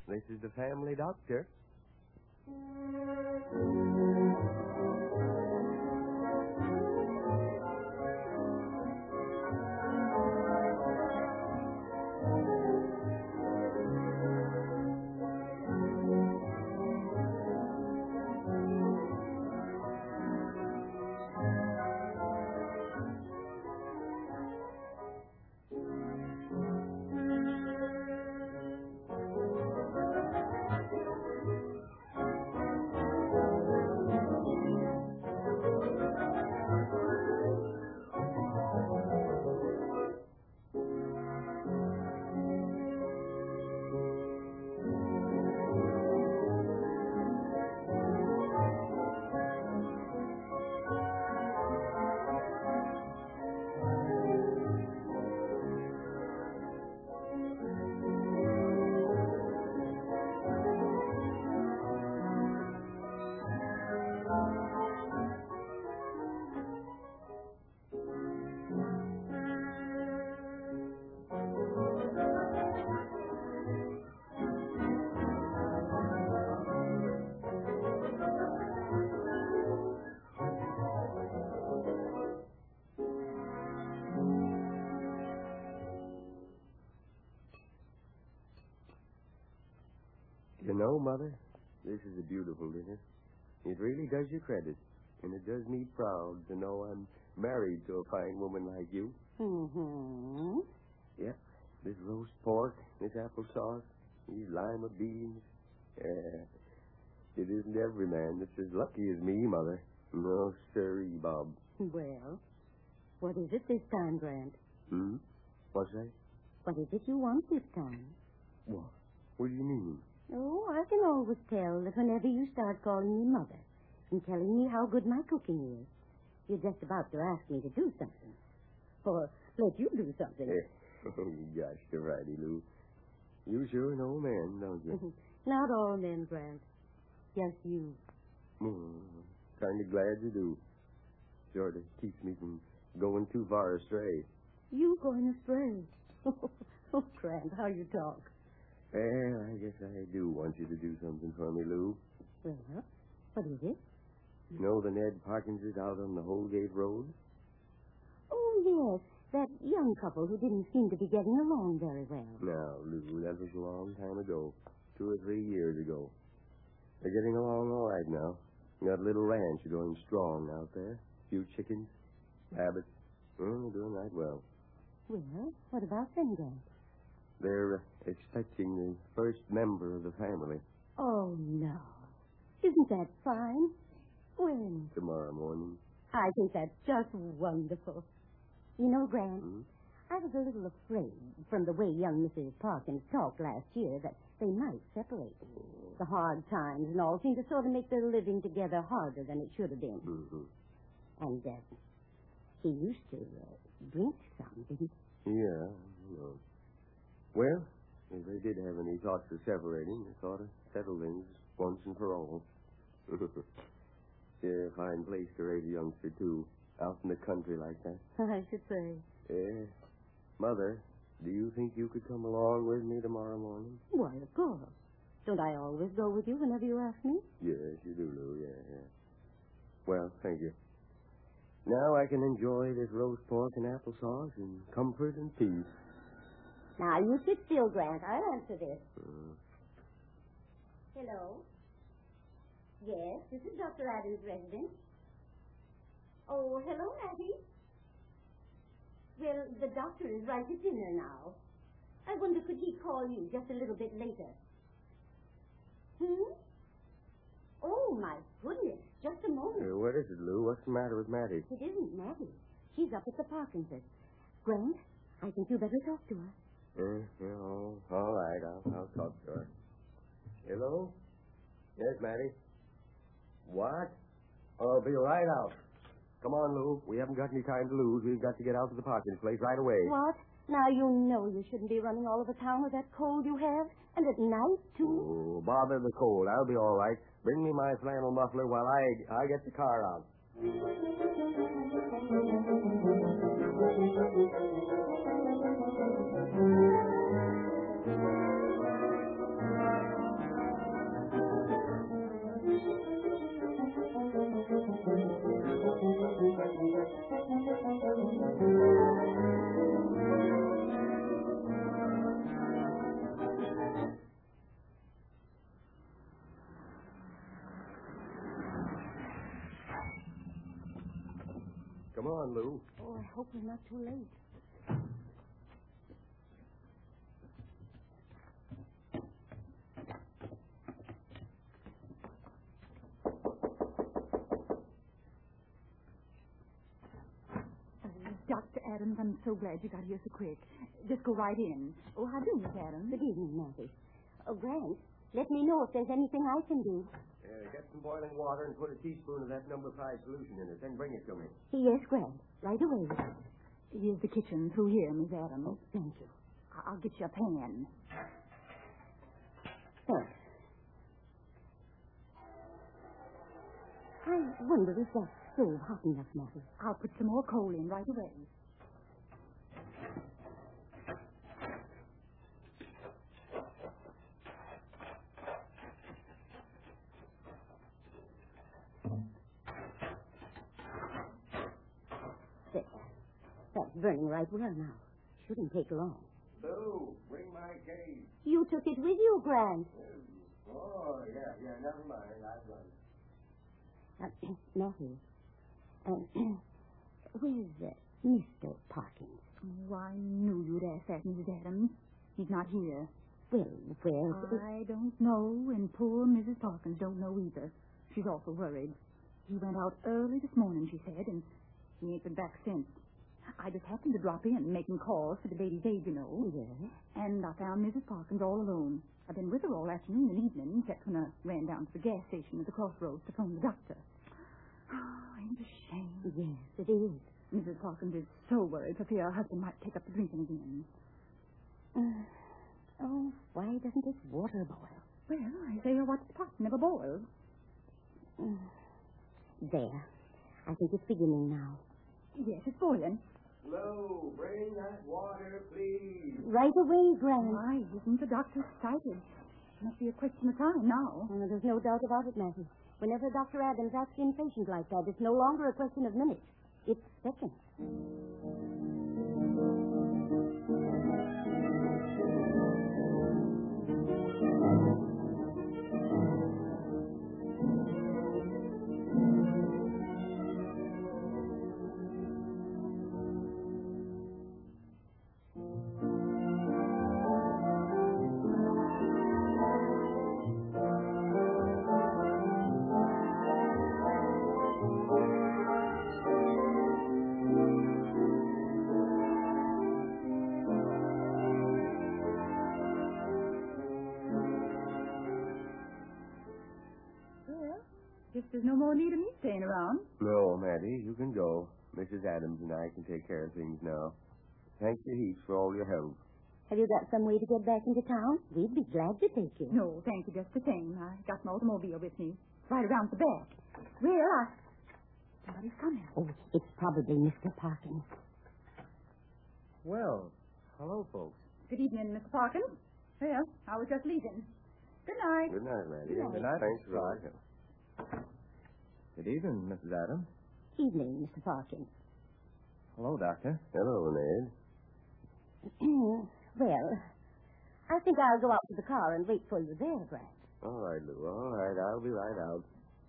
This is the family doctor. You know, Mother, this is a beautiful dinner. It really does you credit. And it does me proud to know I'm married to a fine woman like you. Mm-hmm. Yep. This roast pork, this applesauce, these lima beans. It isn't every man that's as lucky as me, Mother. No, sirree, Bob. Well, what is it this time, Grant? What's that? What is it you want this time? What? What do you mean? Oh, I can always tell that whenever you start calling me Mother and telling me how good my cooking is, you're just about to ask me to do something. Or let you do something. Gosh, you're righty, Lou. You sure know men, don't you? Not all men, Grant. Just you. Kind of glad you do. Sort of keeps me from going too far astray. You going astray? Oh, Grant, how you talk. Well, I guess I do want you to do something for me, Lou. Well, what is it? You know the Ned Parkinses out on the Holgate Road? Oh, yes. That young couple who didn't seem to be getting along very well. Now, Lou, that was a long time ago. 2 or 3 years ago. They're getting along all right now. Got a little ranch going strong out there. Few chickens, rabbits. They're doing right well. Well, what about them, Grant? They're expecting the first member of the family. Oh, no. Isn't that fine? When? Tomorrow morning. I think that's just wonderful. You know, Grant, I was a little afraid from the way young Mrs. Parkins talked last year that they might separate. The hard times and all seemed to sort of make their living together harder than it should have been. And he used to drink some, didn't he? Yeah, I know. Well, if they did have any thoughts of separating, they thought of settle things once and for all. Yeah, fine place to raise a youngster, too. Out in the country like that. I should say. Yeah. Mother, do you think you could come along with me tomorrow morning? Why, of course. Don't I always go with you whenever you ask me? Yes, you do, Lou, yeah. Well, thank you. Now I can enjoy this roast pork and applesauce in comfort and peace. Now, you sit still, Grant. I'll answer this. Hello? Yes, this is Dr. Adams' residence. Oh, hello, Mattie. Well, the doctor is right at dinner now. I wonder, could he call you just a little bit later? Oh, my goodness. Just a moment. What is it, Lou? What's the matter with Mattie? It isn't Mattie. She's up at the Parkinsons. Grant, I think you better talk to her. All right. I'll talk to her. Hello? Yes, Mattie? What? I'll be right out. Come on, Lou. We haven't got any time to lose. We've got to get out to the Parkins place right away. What? Now, you know you shouldn't be running all over town with that cold you have. And at night, too. Oh, bother the cold. I'll be all right. Bring me my flannel muffler while I get the car out. Come on, Lou. Oh, I hope we're not too late. Dr. Adams, I'm so glad you got here so quick. Just go right in. Oh, how do you, Miss Adams? Good evening, Maggie. Oh, Grant, let me know if there's anything I can do. Get some boiling water and put a teaspoon of that number 5 solution in it. Then bring it to me. Yes, Grant. Right away. Here's the kitchen through here, Miss Adams. Oh, thank you. I'll get you a pan. Thanks. I wonder if that's so hot enough, Maggie. I'll put some more coal in right away. There. That's burning right well now. Shouldn't take long. Lou, bring my case. You took it with you, Grant. Oh, yeah, never mind. I've got it. Matthew, where's Mr. Parkins? Oh, I knew you'd ask that, Mrs. Adams. He's not here. Well, where's... I don't know, and poor Mrs. Parkins don't know either. She's awful worried. He went out early this morning, she said, and he ain't been back since. I just happened to drop in, making calls for the ladies' aid, you know. Yes? And I found Mrs. Parkins all alone. I've been with her all afternoon and evening, except when I ran down to the gas station at the crossroads to phone the doctor. Oh, ain't it a shame? Yes, it is. Mrs. Parkins is so worried for fear her husband might take up the drinking again. Oh, why doesn't this water boil? Well, I say your watch pot never boils. There. I think it's beginning now. Yes, it's boiling. Lou, bring that water, please. Right away, Grant. Why isn't the doctor excited? Must be a question of time now. There's no doubt about it, Matthew. Whenever Dr. Adams asks in patients like that, it's no longer a question of minutes. It's seconds. Guess there's no more need of me staying around. No, Maddie, you can go. Mrs. Adams and I can take care of things now. Thanks you heaps for all your help. Have you got some way to get back into town? We'd be glad to take you. No, thank you, just the same. I got my automobile with me, right around the back. Somebody's coming. Oh, it's probably Mr. Parkins. Well, hello, folks. Good evening, Mr. Parkins. Well, I was just leaving. Good night. Good night, Maddie. Good night. Thanks for all your help. Good evening, Mrs. Adams. Evening, Mr. Parkins. Hello, Doctor. Hello, Ned. Well, I think I'll go out to the car and wait for you there, Grant. All right, Lou. All right, I'll be right out.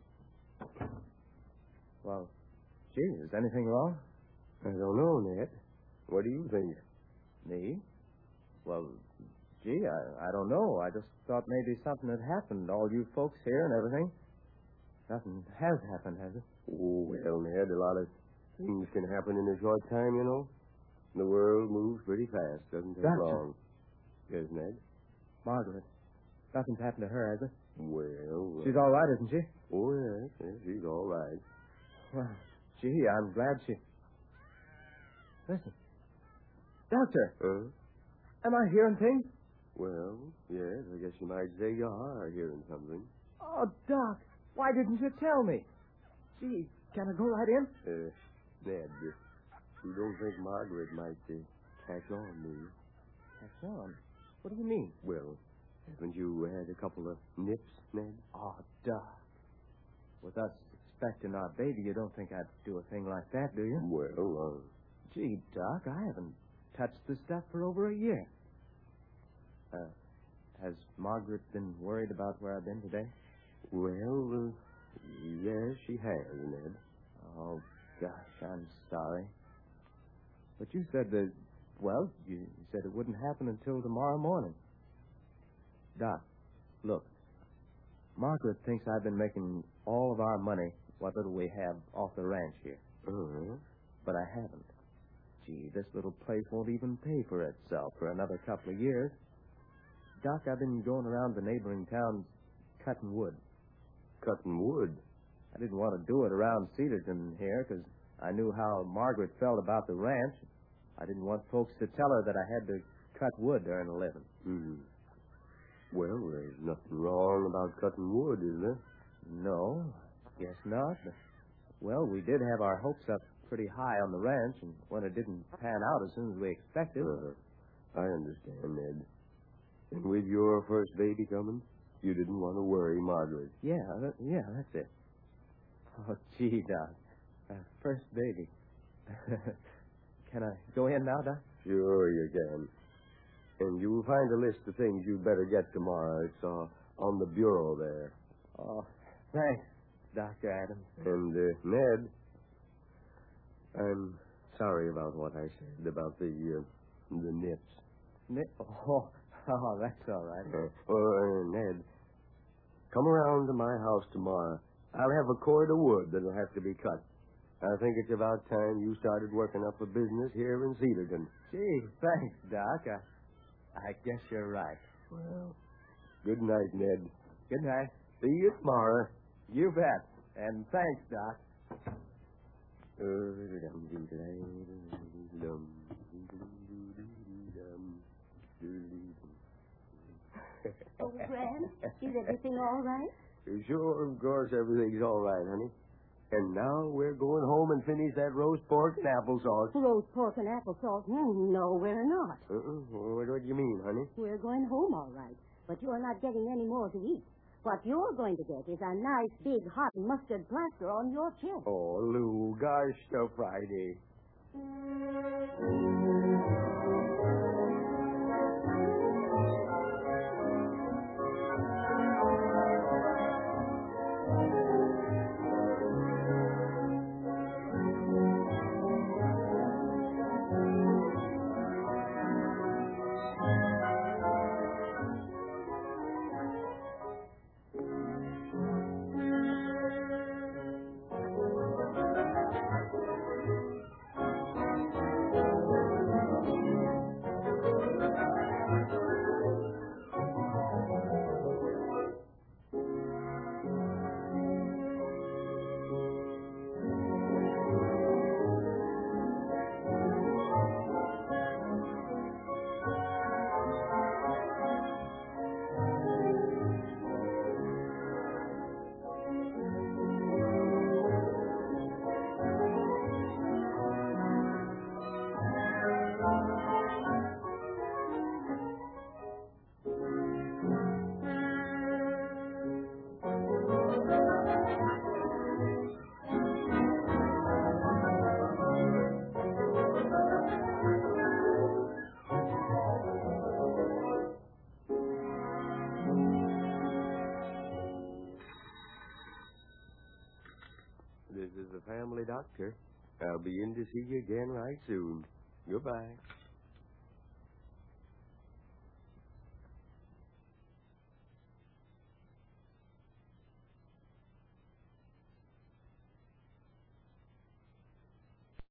Well, gee, is anything wrong? I don't know, Ned. What do you think? Me? Well, gee, I don't know. I just thought maybe something had happened. All you folks here and everything. Nothing has happened, has it? Oh, well, Ned, a lot of things can happen in a short time, you know. The world moves pretty fast. Doesn't take Doctor. long. Yes, Ned? Margaret. Nothing's happened to her, has it? Well... She's all right, isn't she? Oh, yes, she's all right. Well, gee, I'm glad she... Listen. Doctor, Huh? am I hearing things? Well, yes, I guess you might say you are hearing something. Oh, Doc, why didn't you tell me? Gee, can I go right in? Ned, you don't think Margaret might catch on, do you? Catch on? What do you mean? Well, haven't you had a couple of nips, Ned? Oh, Doc. With us expecting our baby, you don't think I'd do a thing like that, do you? Well, Gee, Doc, I haven't touched the stuff for over a year. Has Margaret been worried about where I've been today? yes, she has, Ned. Oh, Gosh, I'm sorry. But you said that, well, you said it wouldn't happen until tomorrow morning. Doc, look. Margaret thinks I've been making all of our money, what little we have, off the ranch here. Uh-huh. But I haven't. Gee, this little place won't even pay for itself for another couple of years. Doc, I've been going around the neighboring towns cutting wood. Cutting wood? I didn't want to do it around Cedarton here because I knew how Margaret felt about the ranch. I didn't want folks to tell her that I had to cut wood to earn a living. Mm-hmm. Well, there's nothing wrong about cutting wood, is there? No, guess not. But, well, we did have our hopes up pretty high on the ranch, and when it didn't pan out as soon as we expected... I understand, Ned. And with your first baby coming, you didn't want to worry Margaret. Yeah, that's it. Oh, gee, Doc. First baby. Can I go in now, Doc? Sure you can. And you'll find a list of things you'd better get tomorrow. It's on the bureau there. Oh, thanks, Dr. Adams. And, Ned, I'm sorry about what I said about the nips. Oh, that's all right. Ned, come around to my house tomorrow. I'll have a cord of wood that'll have to be cut. I think it's about time you started working up a business here in Cedarton. Gee, thanks, Doc. I guess you're right. Well, good night, Ned. Good night. See you tomorrow. You bet. And thanks, Doc. Oh, Gran, is everything all right? Sure, of course, everything's all right, honey. And now we're going home and finish that roast pork and applesauce. Roast pork and applesauce? No, we're not. What do you mean, honey? We're going home all right, but you're not getting any more to eat. What you're going to get is a nice, big, hot mustard plaster on your chest. Oh, Lou, gosh, so Friday. This is the family doctor. I'll be in to see you again right soon. Goodbye.